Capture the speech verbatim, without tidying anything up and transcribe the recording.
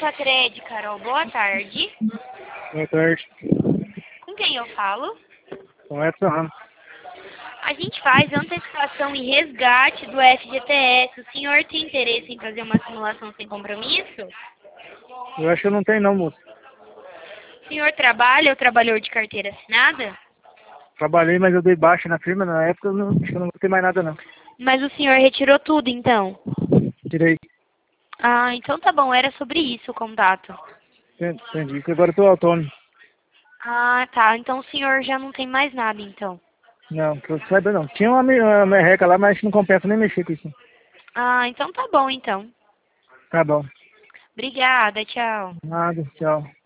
Sacred, Carol, boa tarde. Boa tarde. Com quem eu falo? Com o Edson Ramos. A gente faz antecipação e resgate do F G T S. O senhor tem interesse em fazer uma simulação sem compromisso? Eu acho que eu não tenho não, moço. O senhor trabalha ou trabalhou de carteira assinada? Trabalhei, mas eu dei baixa na firma. Na época eu não, acho que eu não vou ter mais nada não. Mas o senhor retirou tudo, então? Tirei. Ah, então tá bom. Era sobre isso o contato. Entendi, porque agora eu tô autônomo. Ah, tá. Então o senhor já não tem mais nada, então. Não, que eu saiba não. Tinha uma, me- uma merreca lá, mas não compensa nem mexer com isso. Ah, então tá bom, então. Tá bom. Obrigada, tchau. Nada, tchau.